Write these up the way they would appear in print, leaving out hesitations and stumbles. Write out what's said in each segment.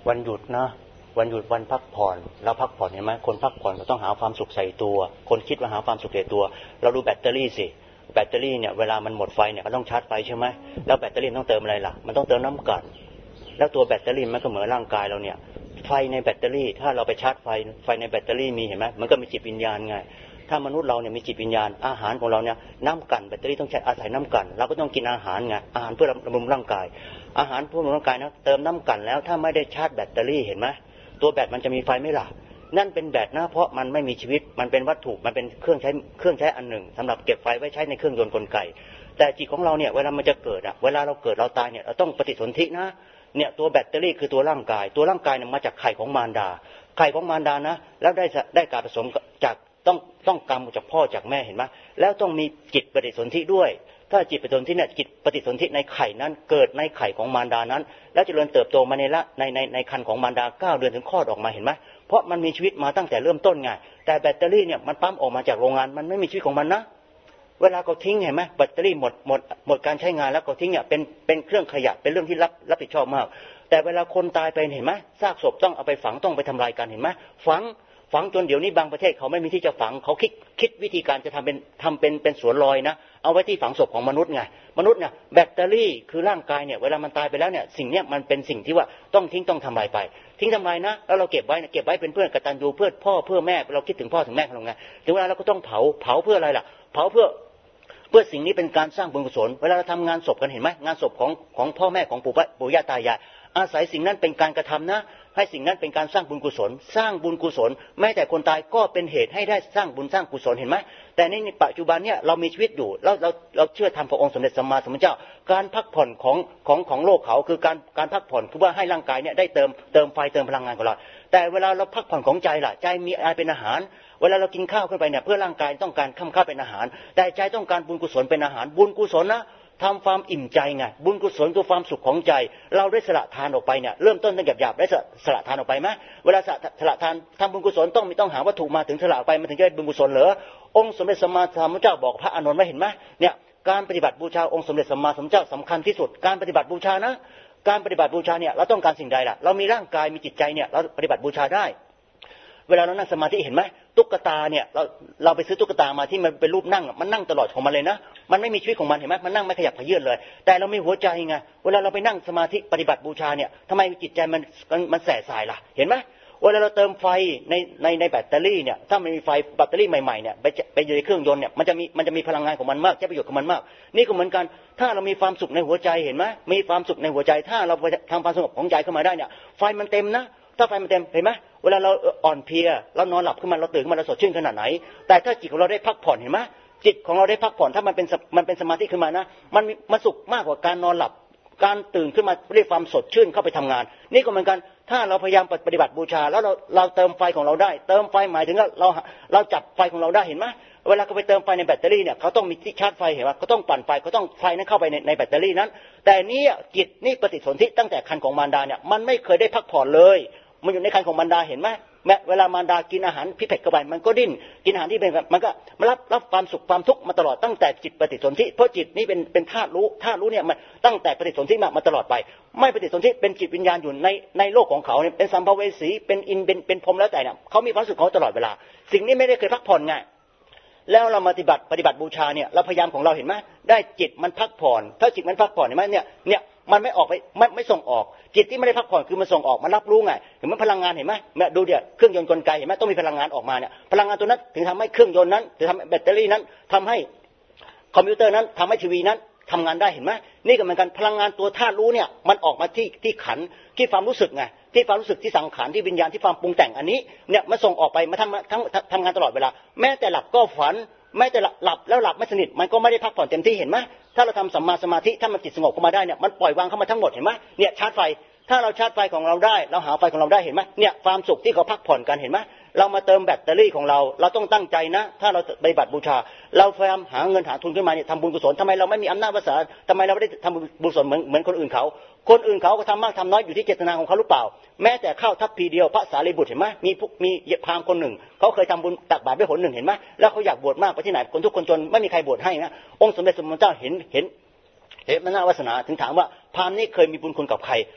วันหยุดนะวันหยุดวันพักผ่อนเราพักผ่อนเห็นไหมคนพักผ่อนเราต้องหาความสุขใส่ตัวคนคิดว่าหาความสุขใส่ตัวเราดูแบตเตอรี่สิแบตเตอรี่เนี่ยเวลามันหมดไฟเนี่ยก็ต้องชาร์จไฟใช่ไหมแล้วแบตเตอรี่ต้องเติมอะไรล่ะมันต้องเติมน้ำกันแล้วตัวแบตเตอรี่มันก็เหมือนร่างกายเราเนี่ยไฟในแบตเตอรี่ถ้าเราไปชาร์จไฟในแบตเตอรี่มีเห็นไหมมันก็มีจิตวิญญาณไงถ้ามนุษย์เราเนี่ยมีจิตวิญญาณอาหารของเราเนี่ยน้ำกันแบตเตอรี่ต้องใช้อาศัยน้ำกันเราก็ต้องกินอาหารไงอาหารเพื่อบำรุงร่างกายอาหารเพื่อบำรุงร่างกายนะเติมน้ำกันแล้วถ้าไม่ได้ชาร์จแบตเตอรี่เห็นไหมตัวแบตมันจะมีไฟไม่ล่ะนั่นเป็นแบตนะเพราะมันไม่มีชีวิตมันเป็นวัตถุมันเป็นเครื่องใช้อันหนึ่งสำหรับเก็บไฟไว้ใช้ในเครื่องยนต์กลไกแต่จิตของเราเนี่ยเวลามันจะเกิดเวลาเราเกิดเราตายเนี่ยเราต้องปฏิสนธินะเนี่ยตัวแบตเตอรี่คือตัวร่างกายเนี่ยมาจากไข่ของมารดาไข่ของมารดานะแล้วได้การผสมจากต้องกรรมจากพ่อจากแม่เห็นไหมแล้วต้องมีจิตปฏิสนธิด้วยถ้าจิตปฏิสนธิเนี่ยจิตปฏิสนธิในไข่นั้นเกิดในไข่ของมารดานั้นแล้วเจริญเติบโตมาในครรภ์ของมารดา9 เดือนถึงคลอดออกมาเห็นไหมเพราะมันมีชีวิตมาตั้งแต่เริ่มต้นไงแต่แบตเตอรี่เนี่ยมันปั๊มออกมาจากโรงงานมันไม่มีชีวิตของมันนะเวลาเขาทิ้งเห็นไหมแบตเตอรี่หมดการใช้งานแล้วเขาทิ้งเนี่ยเป็นเครื่องขยะเป็นเรื่องที่รับผิดชอบมากแต่เวลาคนตายไปเห็นไหมซากศพต้องเอาไปฝังต้องไปทำลายกันเห็นไหมฝังจนเดี๋ยวนี้บางประเทศเขาไม่มีที่จะฝังเขาคิดวิธีการจะทำเป็นสวนลอยนะเอาไว้ที่ฝังศพของมนุษย์ไงมนุษย์เนี่ยแบตเตอรี่คือร่างกายเนี่ยเวลามันตายไปแล้วเนี่ยสิ่งเนี้ยมันเป็นสิ่งที่ว่าต้องทิ้งต้องทำลายไปทิ้งทำลายนะแล้วเราเก็บไว้เป็นเพื่อนกตัญญูเพื่อพ่อเพื่อแม่เราคิดถึงพ่อถึงแม่ของเราไงถึงเวลาเราก็ต้องเผาเพื่ออะไรล่ะเผาเพื่อสิ่งนี้เป็นการสร้างบุญกุศลเวลาเราทำงานศพกันเห็นไหมงานศพของพ่อแม่ของปู่ย่าตายายอาศัยสิ่งนั้นเป็นการกระทำนะให้สิ่งนั้นเป็นการสร้างบุญกุศลแม้แต่คนตายก็เป็นเหตุให้ได้สร้างบุญสร้างกุศลเห็นไหมแต่ในปัจจุบันเนี่ยเรามีชีวิตอยู่เราเชื่อธรรมพระองค์สมเด็จสัมมาสัมพุทธเจ้าการพักผ่อนของโลกเขาคือการพักผ่อนคือว่าให้ร่างกายเนี่ยได้เติมไฟเติมพลังงานของเราแต่เวลาเราพักผ่อนของใจล่ะใจมีอะไรเป็นอาหารเวลาเรากินข้าวขึ้นไปเนี่ยเพื่อร่างกายต้องการข้าวเป็นอาหารแต่ใจต้องการบุญกุศลเป็นอาหารบุญกุศลนะทำความอิ่มใจไงบุญกุศลคือความสุขของใจเราได้สละทานออกไปเนี่ยเริ่มต้นตั้งหยาบๆได้สละทานออกไปไหมเวลาสละทานทำบุญกุศลต้องหาวัตถุมาถึงสละออกไปมันถึงจะได้บุญกุศลเหรอองค์สมเด็จสัมมาสัมพุทธเจ้าบอกพระอานนท์ไว้เห็นไหมเนี่ยการปฏิบัติบูชาองค์สมเด็จสัมมาสัมพุทธเจ้าสำคัญที่สุดการปฏิบัติบูชานะการปฏิบัติบูชาเนี่ยเราต้องการสิ่งใดล่ะเรามีร่างกายมีจิตใจเนี่ยเราปฏิบัติบูชาได้เวลาเรานั่งสมาธิเห็นไหมตุ๊กตาเนี่ยเราไปซื้อตุ๊กตามาที่มันเป็นรูปนั่งมันนั่งตลอดของมันเลยนะมันไม่มีชีวิตของมันเห็นไหมมันนั่งไม่ขยับเขยื้อนเลยแต่เรามีหัวใจไงเวลาเราไปนั่งสมาธิปฏิบัติบูชาเนี่ยทำไมจิตใจมันแสบสายล่ะเห็นไหมเวลาเราเติมไฟในแบตเตอรี่เนี่ยถ้ามันมีไฟแบตเตอรี่ใหม่ๆเนี่ยไปอยู่ในเครื่องยนต์เนี่ยมันจะมีพลังงานของมันมากใช้ประโยชน์ของมันมากนี่ก็เหมือนกันถ้าเรามีความสุขในหัวใจเห็นไหมมีความสุขในหัวใจถ้าเราทำความสงบของใจขึ้นมาได้เนี่ยไฟมันเต็มนะถ้าไฟมันเต็มเห็นไหมเวลาเราอ่อนเพลียเรานอนหลับขึ้นมาเราตื่นขึ้นมาเราสดชื่นขนาดไหนแต่ถ้าจิตของเราได้พักผ่อนเห็นไหมจิตของเราได้พักผ่อนถ้ามันเป็นสมาธิขึ้นมานะมันสุขมากกว่าการนอนหลับการตื่นขึ้นมาเรียกความสดชื่นเข้าไปทำงานนี่ก็เหมือนกันถ้าเราพยายามปฏิบัติบูชาแล้วเราเติมไฟของเราได้เติมไฟหมายถึงว่าเราจับไฟของเราได้เห็นไหมเวลาเขาไปเติมไฟในแบตเตอรี่เนี่ยเขาต้องมีที่ชาร์จไฟเห็นไหมเขาต้องปั่นไฟเขาต้องไฟนั้นเข้าไปในแบตเตอรี่นั้นแต่นี่จิตนี่ปฏิสนธิตั้งแต่ครรภ์ของมารดาเนี่ยมันไม่เคยได้พักผ่อนเลยมันอยู่ในครรภ์ของมารดาเห็นไหมเวลามารดากินอาหารพิเภกเข้าไปมันก็ดิ้นกินอาหารที่เป็นมันก็รับความสุขความทุกข์มาตลอดตั้งแต่จิตปฏิสนธิเพราะจิตนี่เป็นธาตุรู้เนี่ยมันตั้งแต่ปฏิสนธิมาตลอดไปไม่ปฏิสนธิเป็นจิตวิญญาณอยู่ในโลกของเขาเนี่ยเป็นสัมภเวสีเป็นอินเป็นพรหมแล้วแต่เนี่ยเขามีความสุขเขาตลอดเวลาสิ่งนี้ไม่ได้เคยพักผ่อนไงแล้วเราปฏิบัติบูชาเนี่ยเราพยายามของเราเห็นไหมได้จิตมันพักผ่อนถ้าจิตมันพักผ่อนเห็นไหมเนี่ยมันไม่ออกไปไม่ส่งออกจิตที่ไม่ได้พักผ่อนคือมันส่งออกมันรับรู้ไงเห็นไหมพลังงานเห็นไหมดูเดี๋ยวเครื่องยนต์กลไกเห็นไหมต้องมีพลังงานออกมาเนี่ยพลังงานตัวนั้นถึงทำให้เครื่องยนต์นั้นถึงทำให้แบตเตอรี่นั้นทำให้คอมพิวเตอร์นั้นทำให้ทีวีนั้นทำงานได้เห็นไหมนี่ก็เหมือนกันพลังงานตัวธาตุรู้เนี่ยมันออกมาที่ขันที่ความรู้สึกไงที่ความรู้สึกที่สังขารที่วิญญาณที่ความปรุงแต่งอันนี้เนี่ยมันส่งออกไปมาทำงานตลอดเวลาแม้แต่หลับก็ฝันแม้แต่หลับแล้วหลับไม่สนิทมันก็ไม่ได้พักผ่อนเต็มที่เห็นไหมถ้าเราทำสัมมาสมาธิถ้ามันจิตสงบเข้ามาได้เนี่ยมันปล่อยวางเข้ามาทั้งหมดเห็นไหมเนี่ยชาร์จไฟถ้าเราชาร์จไฟของเราได้เราหาไฟของเราได้เห็นไหมเนี่ยความสุขที่เขาพักผ่อนกันเห็นไหมเรามาเติมแบตเตอรี่ของเราต้องตั้งใจนะถ้าเราปฏิบัติบูชาเราพยายามหาเงินหาทุนขึ้นมาเนี่ยทำบุญกุศลทำไมเราไม่มีอำนาจวาสนาทำไมเราไม่ได้ทำบุญกุศลเหมือนคนอื่นเขาก็ทำมากทำน้อยอยู่ที่เจตนาของเขาหรือเปล่าแม้แต่ข้าวทัพพีเดียวพระสารีบุตรเห็นไหมมีพราหมณ์คนหนึ่งเขาเคยทำบุญตักบาตรด้วยหนหนึ่งเห็นไหมแล้วเขาอยากบวชมากไปที่ไหนคนทุกคนจนไม่มีใครบวชให้นะองค์สมเด็จสมมาเจ้าเห็นมนาวาสนาถึงถามว่าพราหมณ์นี้เคยมีบุญคุณกับใคร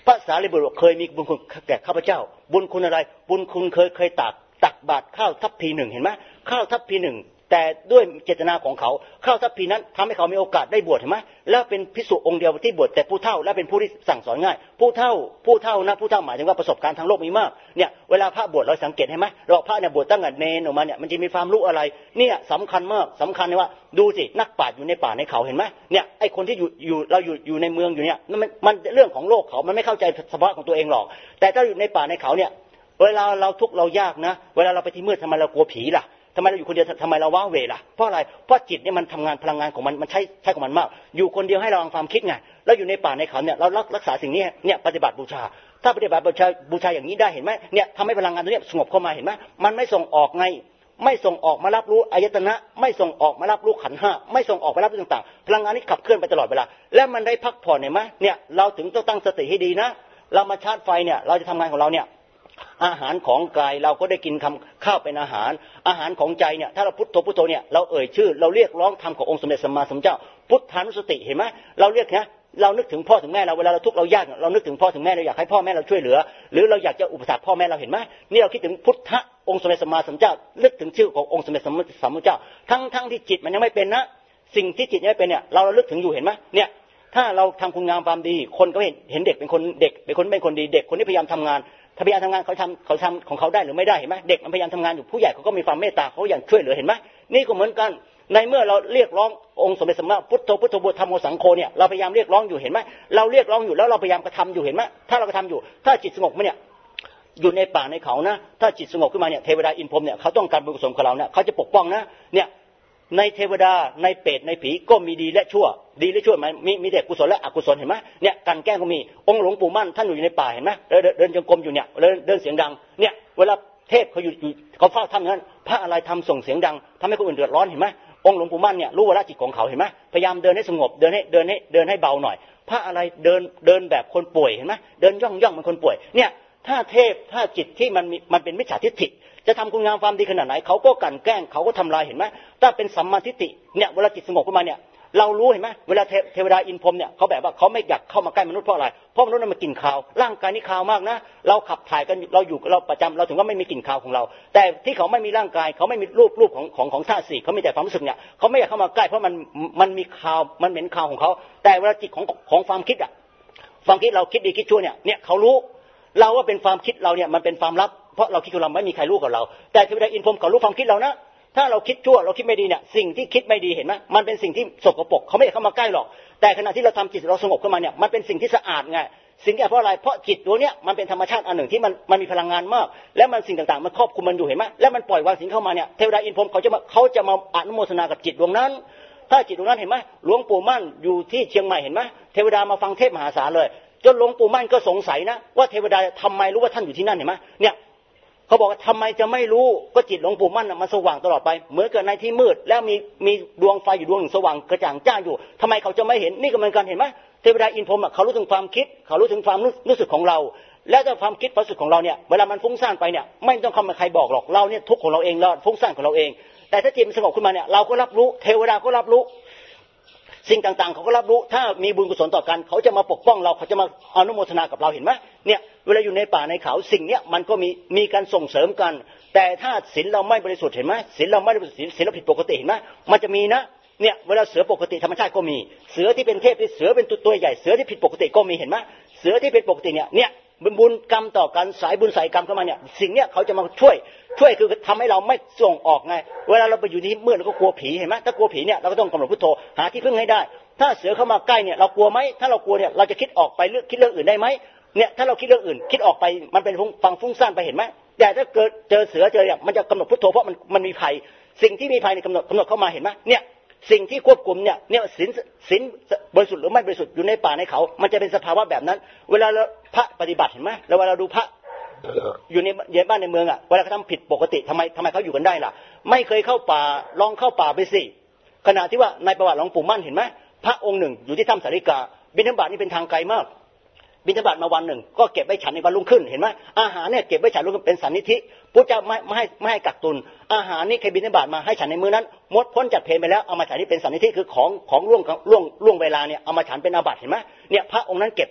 พระสารีบุตรเคยมีบุญคุณแก่ข้าพเจ้าบุญคุณอะไรบุญคุณเคยตักบาตรข้าวทัพพีหนึ่งเห็นไหมข้าวทัพพีหนึ่งแต่ด้วยเจตนาของเขาข้าวทัพพีนั้นทำให้เขามีโอกาสได้บวชเห็นไหมแล้วเป็นภิกษุองค์เดียวที่บวชแต่ผู้เฒ่าและเป็นผู้ที่สั่งสอนง่ายผู้เฒ่านะผู้เฒ่าหมายถึงว่าประสบการณ์ทางโลกมีมากเนี่ยเวลาพระบวชเราสังเกตเห็นไหมเราพระเนี่ยบวชตั้งแต่เนรออกมาเนี่ยมันจะมีความรู้อะไรเนี่ยสำคัญมากสำคัญเลยว่าดูสินักปราชญ์อยู่ในป่าในเขาเห็นไหมเนี่ยไอ้คนที่อยู่ในเมืองอยู่เนี่ยมันเรื่องของโลกเขามันไม่เข้าใจสภาวะของตัวเองหรอกแต่ถ้าอยู่ในป่าในเขาเนี่ยเวลาเราทุกข์เรายากนะเวลาเราไปที่มืดทำไมเรากลัวผีล่ะทำไมเราอยู่คนเดียวทำไมเราว้าเหวล่ะเพราะอะไรเพราะจิตเนี่ยมันทำงานพลังงานของมันใช้ของมันมากอยู่คนเดียวให้เราความคิดไงแล้วอยู่ในป่าในเขาเนี่ยเรารักษาสิ่งนี้เนี่ยปฏิบัติบูชาถ้าปฏิบัติบูชาอย่างนี้ได้เห็นไหมเนี่ยทำให้พลังงานตัวนี้สงบเข้ามาเห็นไหมมันไม่ส่งออกไงไม่ส่งออกมารับรู้อายตนะไม่ส่งออกมารับรู้ขันธ์ห้าไม่ส่งออกมารับรู้ต่างๆพลังงานนี้ขับเคลื่อนไปตลอดเวลาและมันได้พักผ่อนเห็นไหมเนี่ยเราถึงต้องตั้งสติให้ดีนะเรามาชาร์จไฟเนี่ยเราจะทำงานของเราเนี่ยอาหารของกายเราก็ได้กินข้าวเป็นอาหารของใจเนี่ยถ้าเราพุทโธเนี่ยเราเอ่ยชื่อเราเรียกร้องธรรมขององค์สมเด็จสัมมาสัมพุทธเจ้าพุทธานุสติเห็นไหมเราเรียกนะเรานึกถึงพ่อถึงแม่เราเวลาเราทุกข์เรายากเรานึกถึงพ่อถึงแม่เราอยากให้พ่อแม่เราช่วยเหลือหรือเราอยากจะอุปถัมภ์พ่อแม่เราเห็นไหมนี่เราคิดถึงพุทธองค์สมเด็จสัมมาสัมพุทธเจ้านึกถึงชื่อขององค์สมเด็จสัมมาสัมพุทธเจ้าทั้งที่จิตมันยังไม่เป็นนะสิ่งที่จิตยังไม่เป็นเนี่ยเราลึกถึงอยู่เห็นไหมเนี่ยถ้าเราทำคุณงามความดีคนก็เห็นเด็กเป็นคนดีเด็กคนที่พยายามทำงานเขาทำของเขาได้หรือไม่ได้เห็นไหมเด็กมันพยายามทำงานอยู่ผู้ใหญ่เขาก็มีความเมตตาเขาอยากช่วยเหลือเห็นไหมนี่ก็เหมือนกันในเมื่อเราเรียกร้ององค์สมเด็จสัมมาพุทโธบุตธรรมโมสังโฆเนี่ยเราพยายามเรียกร้องอยู่เห็นไหมเราเรียกร้องอยู่แล้วเราพยายามกระทำอยู่เห็นไหมถ้าเรากระทำอยู่ถ้าจิตสงบเนี่ยอยู่ในป่าในเขานะถ้าจิตสงบขึ้นมาเนี่ยเทวดาอินพรหมเนี่ยเขาต้องการบุญกุศลของเราเนี่ยเขาจะปกป้องนะเนี่ยในเทวดาในเปรตในผีก็มีดีและชั่วมีแต่กุศลและอกุศลเห็นไหมเนี่ยกันแกล้งก็มีองค์หลวงปู่มั่นท่านอยู่ในป่าเห็นไหมเดินจงกรมอยู่เนี่ยเดินเสียงดังเนี่ยเวลาเทพเขาอยู่เขาเฝ้าถ้ำนั้นพระอะไรทำส่งเสียงดังทำให้คนอื่นเดือดร้อนเห็นไหมองค์หลวงปู่มั่นเนี่ยรู้วาระจิตของเขาเห็นไหมพยายามเดินให้สงบเดินให้เบาหน่อยพระอะไรเดินแบบคนป่วยเห็นไหมเดินย่องเหมือนคนป่วยเนี่ยถ้าเทพถ้าจิตที่มันเป็นมิจฉาทิฏฐิจะทำคุณงามความดีขนาดไหนเขาก็กลั่นแกล้งเขาก็ทำลายเห็นไหมถ้าเป็นสัมมาทิฏฐิเนี่ยเวลาจิตสงบขึ้นมาเนี่ยเรารู้เห็นไหมเวลาเทวดาอินพรหมเนี่ยเขาแบบว่าเขาไม่อยากเข้ามาใกล้มนุษย์เพราะอะไรเพราะมนุษย์มันกินข้าวร่างกายนี้ข้าวมากนะเราขับถ่ายกันเราอยู่เราประจำเราถึงว่าไม่มีกลิ่นข้าวของเราแต่ที่เขาไม่มีร่างกายเขาไม่มีรูปของธาตุสี่เขามีแต่ความรู้สึกเนี่ยเขาไม่อยากเข้ามาใกล้เพราะมันมีข้าวมันเหม็นข้าวของเขาแต่เวลาจิตของความคิดอะความคิดเราคิดดีคิดชั่วเนี่ยเขารู้เราว่าเป็นความคิดเราเนี่ยมันเป็นความลับเพราะเราคิดของเราไม่มีใครรู้กับเราแต่เทวดาอินพรหมเขารู้ความคิดเรานะถ้าเราคิดชั่วเราคิดไม่ดีเนี่ยสิ่งที่คิดไม่ดีเห็นไหมมันเป็นสิ่งที่สกปรกเขาไม่ได้เข้ามาใกล้หรอกแต่ขณะที่เราทำจิตเราสงบขึ้นมาเนี่ยมันเป็นสิ่งที่สะอาดไงสิ่งที่เพราะอะไรเพราะจิตตัวเนี้ยมันเป็นธรรมชาติอันหนึ่งที่มันมีพลังงานมากและมันสิ่งต่างๆมันครอบคลุมมันอยู่เห็นไหมแล้วมันปล่อยวางสิ่งเข้ามาเนี่ยเทวดาอินพรหมเขาจะมาอนุโมทนากับจิตดวงนั้นถ้าจิตดวงนั้นเห็นไหมหลวงปู่มั่นอยู่ที่เชียงใหม่เห็นไหมเทวดามาฟังเทศมหาศาลเลยจนหลวงปู่มั่นก็สงสัยนะว่าเทวดาทำไมรู้ว่าท่านอยู่ที่นั่นเห็นไหมเนี่ยเขาบอกว่าทำไมจะไม่รู้ก็จิตหลวงปู่มั่นมันสว่างตลอดไปเหมือนกับในที่มืดแล้วมีดวงไฟอยู่ดวงหนึ่งสว่างกระจ่างจ้าอยู่ทำไมเขาจะไม่เห็นนี่ก็เหมือนกันเห็นไหมเทวดาอินพรหมเขารู้ถึงความคิดเขารู้ถึงความรู้สึกของเราแล้วถ้าความคิดความรู้สึกของเราเนี่ยเวลามันฟุ้งซ่านไปเนี่ยไม่ต้องคำใครบอกหรอกเราเนี่ยทุกข์ของเราเองเราฟุ้งซ่านของเราเองแต่ถ้าจิตมันสงบขึ้นมาเนี่ยเราก็รับรู้เทวดาก็รับรู้สิ่งต่างๆเขาก็รับรู้ถ้ามีบุญกุศลต่อกันเขาจะมาปกป้องเราเขาจะมาอนุโมทนากับเราเห็นไหมเนี่ยเวลาอยู่ในป่าในเขาสิ่งเนี้ยมันก็มีการส่งเสริมกันแต่ถ้าศีลเราไม่บริสุทธิ์เห็นไหมศีลเราไม่บริสุทธิ์ศีลเราผิดปกติเห็นไหมมันจะมีนะเนี่ยเวลาเสือปกติธรรมชาติก็มีเสือที่เป็นเทพที่เสือเป็นตัวใหญ่เสือที่ผิดปกติก็มีเห็นไหมเสือที่เป็นปกติเนี่ยบุญกรรมต่อกันสายบุญสายกรรมเข้ามาเนี่ยสิ่งเนี้ยเขาจะมาช่วยคือทำให้เราไม่ส่งออกไงเวลาเราไปอยู่ที่มืดเราก็กลัวผีเห็นไหมถ้ากลัวผีเนี่ยเราก็ต้องกำหนดพุทโธหาที่พึ่งให้ได้ถ้าเสือเข้ามาใกล้เนี่ยเรากลัวไหมถ้าเรากลัวเนี่ยเราจะคิดออกไปคิดเรื่องอื่นได้ไหมเนี่ยถ้าเราคิดเรื่องอื่นคิดออกไปมันเป็นฟังฟุ้งซ่านไปเห็นไหมแต่ถ้าเกิดเจอเสือเนี่ยมันจะกำหนดพุทโธเพราะมันมีภัยสิ่งที่มีภัยในกำหนดเข้ามาเห็นไหมเนี่ยสิ่งที่ควบคุมเนี่ยศีลบริสุทธิ์หรือไม่บริสุทธิ์อยู่ในป่าในเขามันจะเป็นสภาวะแบบนั้นเวลาเราพระปฏิบัติเห็นไหมแล้วเวลาเราดูพระอยู่ในบ้านในเมืองอ่ะเวลาเขาทำผิดปกติทำไมเขาอยู่กันได้ล่ะไม่เคยเข้าป่าลองเข้าป่าไปสิขณะที่ว่าในประวัติหลวงปู่มั่นเห็นไหมพระองค์หนึ่งอยู่ที่ถ้ำสาริกาบิณฑบาตนี่เป็นทางไกลมากบิณฑบาตมาวันหนึ่งก็เก็บไว้ฉันในวันรุ่งขึ้นเห็นไหมอาหารเนี่ยเก็บไว้ฉันรุ่งขึ้นเป็นสันนิธิพุทธเจ้าไม่ให้กักตุนอาหารนี่เคยบิณฑบาตมาให้ฉันในมื้อนั้นหมดพ้นจากเพลไปแล้วเอามาฉันนี่เป็นสันนิธิคือของล่วงเวลาเนี่ยเอามาฉันเป็นอาบัติเห็นไหมเนี่ยพระองค์นั้นเก็บไว้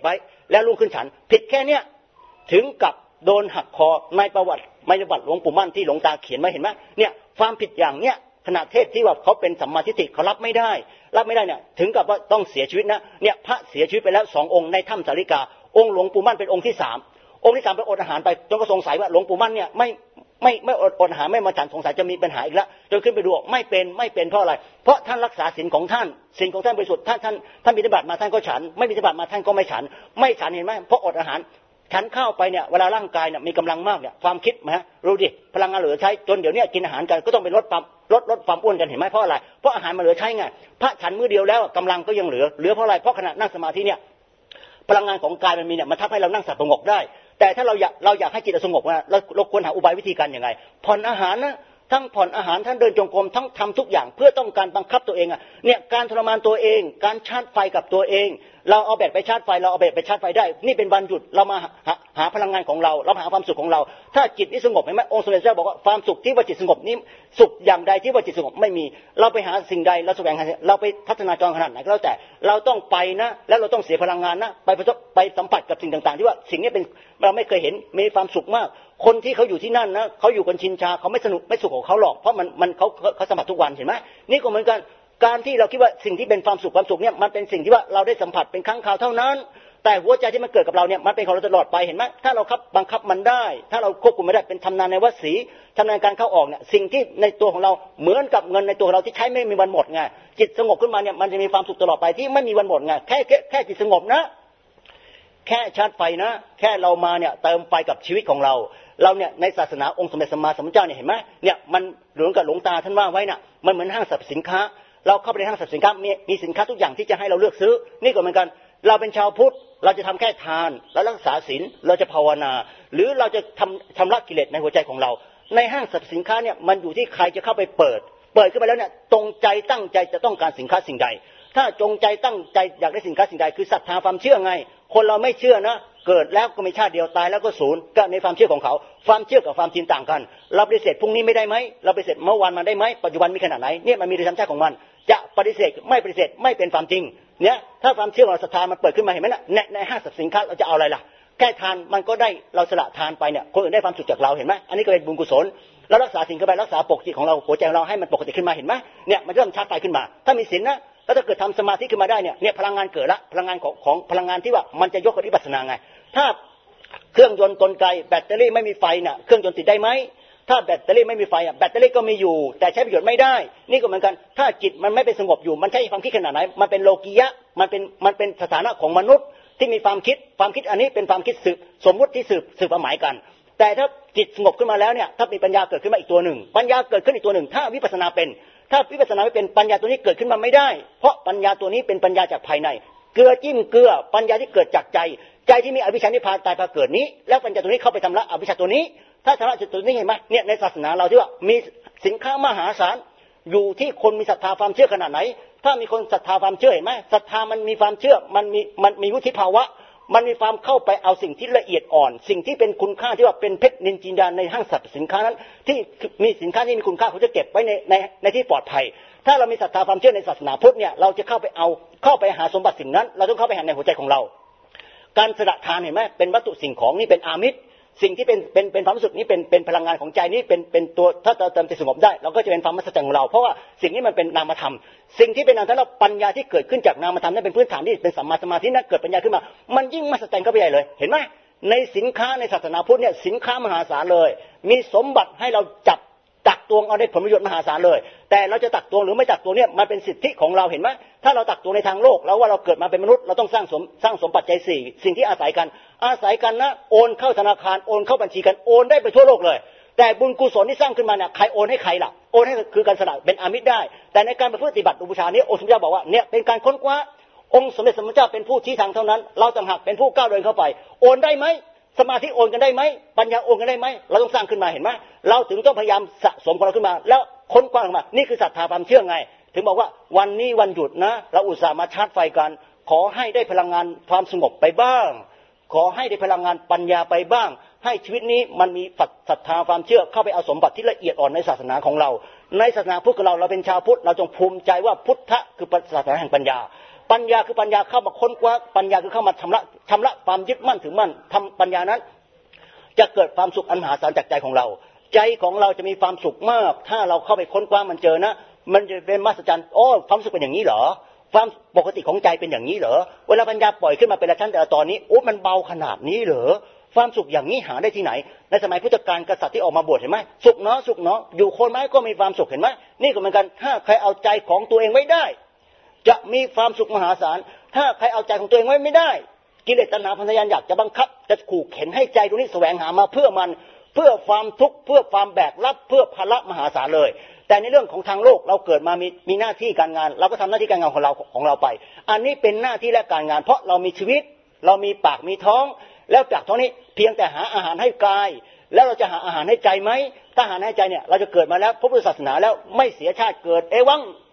แล้วรุ่งขึ้นฉันผิดแค่เนี้ยถึงกับโดนหักคอในประวัติหลวงปู่มั่นที่หลวงตาเขียนไว้เห็นไหมเนี่ยความผิดอย่างเนี้ยขณะเทศที่ว่าเขาเป็นสัมมาทิฏฐิเขารับไม่ได้เนี่ยถึงกับว่าต้องเสียชีวิตนะเนี่ยพระเสียชีวิตไปแล้ว2 องค์ในถ้ำสาริกาองค์หลวงปู่มั่นเป็นองค์ที่3องค์ที่3ไปอดอาหารไปจนก็สงสัยว่าหลวงปู่มั่นเนี่ยไม่อดอาหารไม่มาฉันสงสัยจะมีปัญหาอีกแล้วจนขึ้นไปดูไม่เป็นเพราะอะไรเพราะท่านรักษาศีลของท่านบริสุทธิ์ท่านบิณฑบาตมาท่านก็ฉันไม่บิณฑบาตมาท่านก็ไม่ฉันเห็นไหมเพราะอดอาหารฉันเข้าไปเนี่ยเวลาร่างกายเนี่ยมีกำลังมากเนี่ยความคิดนะรู้ดิพลังงานเหลือใช้จนเดี๋ยวนี้กินอาหารกันก็ต้องไปลดความอ้วนกันเห็นไหมเพราะอะไรเพราะอาหารมันเหลือใช้ไงพระฉันมื้อเดียวแล้วกำลังก็ยังเหลือเพราะอะไรเพราะขณะนั่งสมาธิเนี่ยพลังงานของกายมันมีเนี่ยมันทำให้เรานั่งสงบได้แต่ถ้าเราอยากให้จิตสงบนะเราควรหาอุบายวิธีการยังไงผ่อนอาหารนะทั้งผ่อนอาหารทั้งเดินจงกรมทั้งทำทุกอย่างเพื่อต้องการบังคับตัวเองเนี่ยการทรมานตัวเองการชาร์จไฟกับตัวเองเราเอาแบตไปชาร์จไฟเราเอาแบตไปชาร์จไฟได้นี่เป็นวันหยุดเรามาหาพลังงานของเราหาความสุขของเราถ้าจิตนี้สงบเห็นไหมองค์สมเด็จเจ้าบอกว่าความสุขที่ว่าจิตสงบนี้สุขอย่างใดที่ว่าจิตสงบไม่มีเราไปหาสิ่งใดเราแสวงหาเราไปพัฒนาจรขนาดไหนก็แล้วแต่เราต้องไปนะแล้วเราต้องเสียพลังงานนะไปสัมผัสกับสิ่งต่างๆที่ว่าสิ่งนี้เป็นเราไม่เคยเห็นมีความสุขมากคนที่เขาอยู่ที่นั่นนะเขาอยู่กันชินชาเขาไม่สนุกไม่สุขของเขาหรอกเพราะมันเขาสัมผัสทุกวันเห็นไหมนี่ก็เหมือนกันการที่เราคิดว่าสิ่งที่เป็นความสุขเนี่ยมันเป็นสิ่งที่ว่าเราได้สัมผัสเป็นครั้งคราวเท่านั้นแต่หัวใจที่มันเกิดกับเราเนี่ยมันเป็นของเราตลอดไปเห็นไหมถ้าเราบังคับมันได้ถ้าเราควบคุมไม่ได้เป็นชำนาญในวสีชำนาญการเข้าออกเนี่ยสิ่งที่ในตัวของเราเหมือนกับเงินในตัวเราที่ใช้ไม่มีวันหมดไงจิตสงบขึ้นมาเนี่ยมันจะมีความสุขตลอดไปที่ไม่มีวันหมดไงแค่จิตสงบนะแค่ชาร์จไฟนะแค่เรามาเนี่ยเติมไฟกับชีวิตของเราเนี่ยในศาสนาองค์สมเด็จสัมมาสัมพุทธเจ้าเนี่ยเห็นไหมเนี่ยมันหลวงกับหลวงตาท่านว่าไว้น่ะมันเหมือนห้างสรรพสินค้าเราเข้าไปในห้างสรรพสินค้ามีสินค้าทุกอย่างที่จะให้เราเลือกซื้อนี่ก็เหมือนกันเราเป็นชาวพุทธเราจะทำแค่ทานแล้วรักษาศีลเราจะภาวนาหรือเราจะชำระกิเลสในหัวใจของเราในห้างสรรพสินค้าเนี่ยมันอยู่ที่ใครจะเข้าไปเปิดขึ้นไปแล้วเนี่ยตรงใจตั้งใจจะต้องการสินค้าสิ่งใดถ้าจงใจตั้งใจอยากได้สินค้าสิ่งใดคือศรัทธาความเชื่อไงคนเราไม่เชื่อนะเกิดแล้วก็มีชาติเดียวตายแล้วก็ศูนย์ก็ในความเชื่อของเขาความเชื่อกับความจริงต่างกันเราปฏิเสธพรุ่งนี้ไม่ได้ไหมเราปฏิเสธเมื่อวานมันได้ไหมปัจจุบันมีขนาดไหนเนี่ยมันมีธรรมชาติของมันจะปฏิเสธไม่ปฏิเสธไม่เป็นความจริงเนี่ยถ้าความเชื่อของเราศรัทธามันเปิดขึ้นมาเห็นไหมนะในห้างสรรพสินค้าเราจะเอาอะไรล่ะแค่ทานมันก็ได้เราสละทานไปเนี่ยคนอื่นได้ความสุขจากเราเห็นไหมอันนี้ก็เป็นบุญกุศลเรารักษาศีลเข้าไปรักษาปกติของเราหัวใจของเราให้มันปกติขึ้นมาเห็นไหมเนี่ยมันเริ่มชาร์จไฟขึ้นมาถ้ามีศีลนะแล้วถ้าเกิดทำสมาธิขึ้นมาได้เนี่ยพลังงานเกิดละพลังงานของพลังงานที่ว่ามันจะยกกับวิปัสสนาไงถ้าเครื่องยนต์กลไกแบตเตอรี่ไม่มีไฟน่ะเครื่องยนต์ติดได้ไหมถ้าแบตเตอรี่ไม่มีไฟแบตเตอรี่ก็มีอยู่แต่ใช้ประโยชน์ไม่ได้นี่ก็เหมือนกันถ้าจิตมันไม่เป็นสงบอยู่มันใช้ความคิดขนาดไหนมันเป็นโลกียะมันเป็นสถานะของมนุษย์ที่มีความคิดอันนี้เป็นความคิดสมมุติที่สืบความหมายกันแต่ถ้าจิตสงบขึ้นมาแล้วเนี่ยถ้ามีปัญญาเกิดขึ้นมาอีกตัวหนึ่งปัญญาเกิดขึ้นอีกตัวหนึ่งถ้าวิปัสสนาเป็นถ้าวิปัสสนาไม่เป็นปัญญาตัวนี้เกิดขึ้นมาไม่ได้เพราะปัญญาตัวนี้เป็นปัญญาจากภายในเกลือจิ้มเกลือปัญญาที่เกิดจากใจที่มีอวิชชานิพพานตายพาเกิดนี้แล้วปัญญาตัวนี้เข้าไปทำละอวิชชาตัวนี้ถ้าทำละตัวนี้เห็นไหมเนี่ยในศาสนาเราที่ว่ามีสินค้ามหาศาลอยู่ที่คนมีศรัทธาความเชื่อขนาดไหนถ้ามีคนศรัทธาความเชื่อเห็นไหมศรัทธามันมีความเชื่อมันมีวุฒิภาวะมันมีความเข้าไปเอาสิ่งที่ละเอียดอ่อนสิ่งที่เป็นคุณค่าที่ว่าเป็นเพชรนินจินดาในห้างสรรพสินค้านั้นที่มีสินค้าที่มีคุณค่าเขาจะเก็บไว้ในที่ปลอดภัยถ้าเรามีศรัทธาความเชื่อในศาสนาพุทธเนี่ยเราจะเข้าไปหาสมบัติสิ่งนั้นเราต้องเข้าไปหาในหัวใจของเราการสละทานเห็นไหมเป็นวัตถุสิ่งของนี่เป็นอามิตรสิ่งที่เป็นความรู้สึกนี้เป็นพลังงานของใจนี้เป็นตัวถ้าเราเติมจิตสงบได้เราก็จะเป็นความมหัศจรรย์ของเราเพราะว่าสิ่งนี้มันเป็นนามธรรมสิ่งที่เป็นนามธรรมปัญญาที่เกิดขึ้นจากนามธรรมนั่นเป็นพื้นฐานที่เป็นสัมมาสมาธินั้นเกิดปัญญาขึ้นมามันยิ่งมหัศจรรย์เข้าไปใหญ่เลยเห็นไหมในสินค้าในศาสนาพุทธเนี่ยสินค้ามหาศาลเลยมีสมบัติให้เราจับตักตวงเอาได้ผลประโยชน์มหาศาลเลยแต่เราจะตักตวงหรือไม่ตักตวงเนี่ยมันเป็นสิทธิของเราเห็นไหมถ้าเราตักตวงในทางโลกแล้วว่าเราเกิดมาเป็นมนุษย์เราต้องสร้างสมปัจจัย4สิ่งที่อาศัยกันนะโอนเข้าธนาคารโอนเข้าบัญชีกันโอนได้ไปทั่วโลกเลยแต่บุญกุศลที่สร้างขึ้นมาเนี่ยใครโอนให้ใครล่ะโอนให้คือการสละเป็นอามิตรได้แต่ในการปฏิบัติบูชานี้องค์สมเด็จบอกว่าเนี่ยเป็นการค้นคว้าองค์สมเด็จสัมมาสัมพุทธเจ้าเป็นผู้ชี้ทางเท่านั้นเราต่างหากเป็นผู้ก้าวเดินเข้าไปโอนได้ไหมสมาธิโอนกันได้ไหมปัญญาโอนกันได้ไหมเราต้องสร้างขึ้นมาเห็นไหมเราถึงต้องพยายามสะสมของเราขึ้นมาแล้วค้นคว้าออกมานี่คือศรัทธาความเชื่อไงถึงบอกว่าวันนี้วันหยุดนะเราอุตส่าห์มาชาร์จไฟกันขอให้ได้พลังงานความสงบไปบ้างขอให้ได้พลังงานปัญญาไปบ้างให้ชีวิตนี้มันมีศรัทธาความเชื่อเข้าไปเอาสมบัติที่ละเอียดอ่อนในศาสนาของเราในศาสนาพุทธของเราเป็นชาวพุทธเราจงภูมิใจว่าพุทธะคือศาสนาแห่งปัญญาปัญญาคือปัญญาเข้ามาค้นคว้าปัญญาคือเข้ามาชำระความยึดมั่นถือมั่นทำปัญญานั้นจะเกิดความสุขอันมหาศาลจากใจของเราใจของเราจะมีความสุขมากถ้าเราเข้าไปค้นคว้ามันเจอนะมันจะเป็นมหัศจรรย์โอ้ความสุขเป็นอย่างนี้เหรอความปกติของใจเป็นอย่างนี้เหรอเวลาปัญญาปล่อยขึ้นมาเป็นละชั้นแต่ละตอนนี้โอ้มันเบาขนาดนี้เหรอความสุขอย่างนี้หาได้ที่ไหนในสมัยพุทธกาลกษัตริย์ที่ออกมาบวชเห็นไหมสุขเนาะสุขเนาะอยู่โคนไม้ก็มีความสุขเห็นไหมนี่ก็เหมือนกันถ้าใครเอาใจของตัวเองไว้ได้จะมีความสุขมหาศาลถ้าใครเอาใจของตัวเองไว้ไม่ได้กิเลสตัณหาพันธยานอยากจะบังคับจะขู่เข็นให้ใจตรงนี้แสวงหามาเพื่อมันเพื่อความทุกข์เพื่อความแบกรับเพื่อภาระมหาศาลเลยแต่ในเรื่องของทางโลกเราเกิดมามีหน้าที่การงานเราก็ทำหน้าที่การงานของเราไปอันนี้เป็นหน้าที่และการงานเพราะเรามีชีวิตเรามีปากมีท้องแล้วจากท้องนี้เพียงแต่หาอาหารให้กายแล้วเราจะหาอาหารให้ใจไหมถ้าหาให้ใจเนี่ยเราจะเกิดมาแล้วพบพุทธศาสนาแล้วไม่เสียชาติเกิดเอวัง